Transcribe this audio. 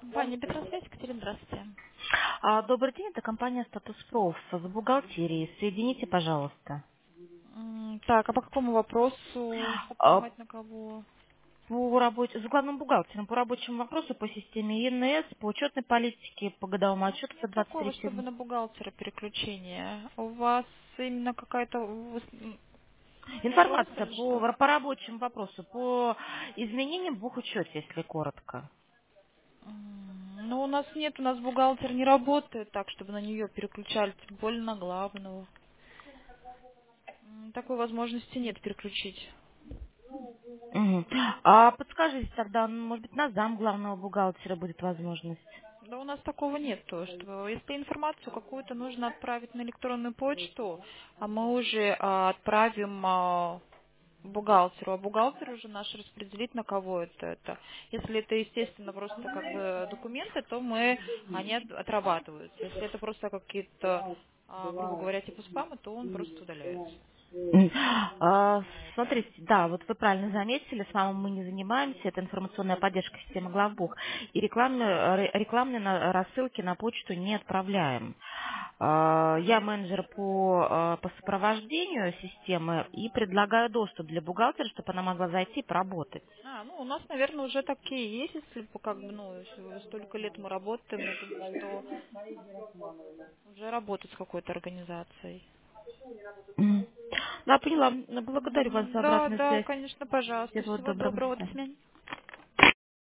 Компания Петросвязь, Екатерина, здравствуйте. Добрый день, это компания Статус Проф с бухгалтерией. Соедините, пожалуйста. Так, а по какому вопросу, чтобы А, понимать на кого? По работе, с главным бухгалтером, по рабочему вопросу, по системе ЕНС, по учетной политике, по годовому У нас отчету за нет такого, 23 чтобы на бухгалтера переключение. У вас именно какая-то вопрос Информация или что? по рабочему вопросу, по изменениям в учете, если коротко. Ну, у нас нет, у нас бухгалтер не работает так, чтобы на нее переключали, тем более на главного. Такой возможности нет переключить. Мгм. А подскажите тогда, может быть, на зам главного бухгалтера будет возможность? Да у нас такого нет, то что если информацию какую-то нужно отправить на электронную почту, а мы уже отправим бухгалтеру, а бухгалтер уже наш распределит, на кого это. Если это, естественно, просто как бы документы, то они отрабатываются. Если это просто какие-то, грубо говоря, типа спама, то он просто удаляется. М. Смотрите, да, вот вы правильно заметили, с вами мы не занимаемся, это информационная поддержка системы главбух, и рекламные рассылки на почту не отправляем. Я менеджер по сопровождению системы и предлагаю доступ для бухгалтера, чтобы она могла зайти и поработать. Ну, у нас, наверное, уже такие есть, если бы, как бы, ну, если столько лет мы работаем, я думаю, что уже работают с какой-то организацией. М. Да, поняла. Благодарю вас за Да, обратную да, связь. конечно, пожалуйста. Всего Всего доброго, до доброго, до свидания. свидания.